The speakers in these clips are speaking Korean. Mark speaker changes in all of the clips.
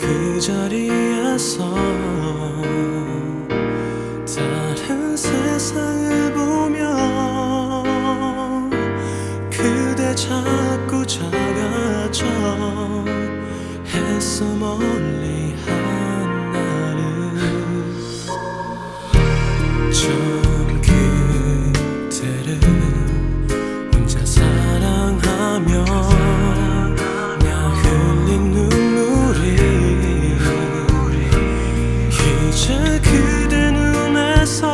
Speaker 1: 그 자리에서 다른 세상을 보며 그대 자꾸 작아져 했어. 멀리 한 날은 처음 그대를 혼자 사랑하며 나 흘린 눈물이 이제 그대 눈에서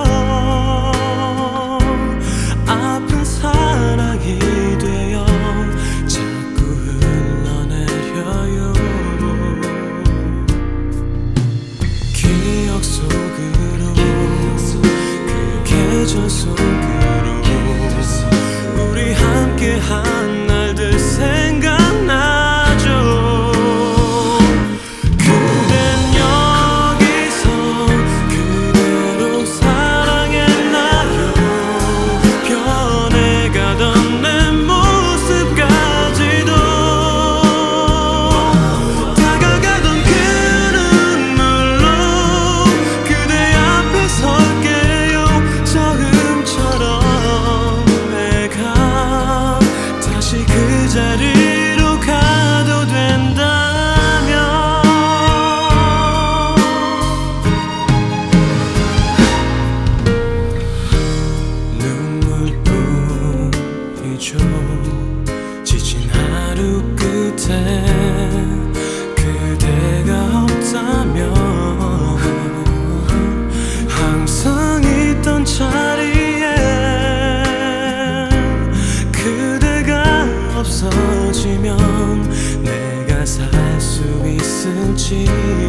Speaker 1: 아픈 사랑이 되어 자꾸 흘러내려요. 기억 속으로 그 계절 속으로 우리 함께한 날들 생각나죠. 그댄 여기서 그대로 사랑했나요? 변해가던 내 모습까지도 다가가던 그 눈물로 그대 앞에 설게요. 처음처럼 내가 다시 그 자리로 가도 된다면 눈물뿐이죠. 지친 하루 끝에 그대가 없다면 항상 있던 자리에 그대가 없어지면 내가 살 수 있을지.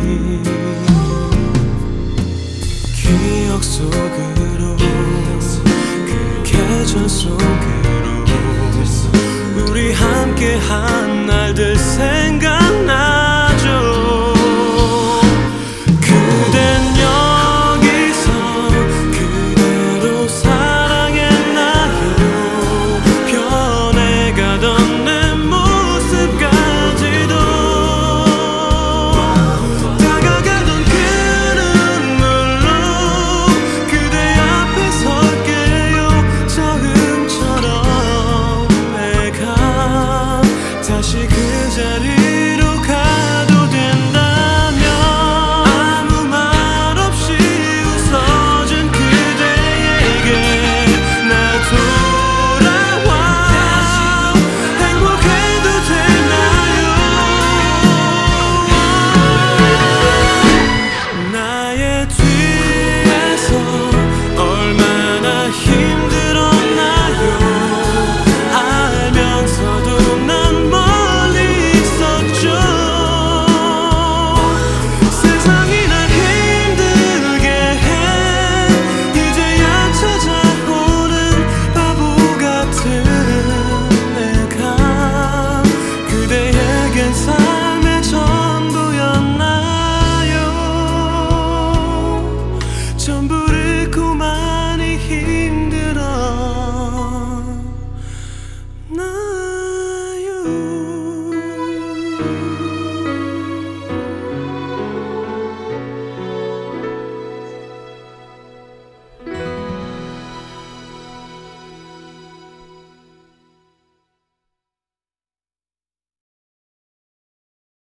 Speaker 1: 기억 속으로 그 계절 속으로 우리 함께한 날들 생각나죠. 그댄 여기서 그대로 사랑했나요? 변해가던 내 모습까지도 다가가던 그 눈물로 그대 앞에 설게요. 처음처럼 내가 다시 그 자리로 가도 된다면 아무 말 없이 웃어준 그대에게 나 돌아와 행복해도 되나요? 나의 뒤에서 얼마나 힘들었나요? 알면서도 난 멀리 있었죠. 세상이 날 힘들게 해 이제야 찾아오는 바보 같은 내가 그대에겐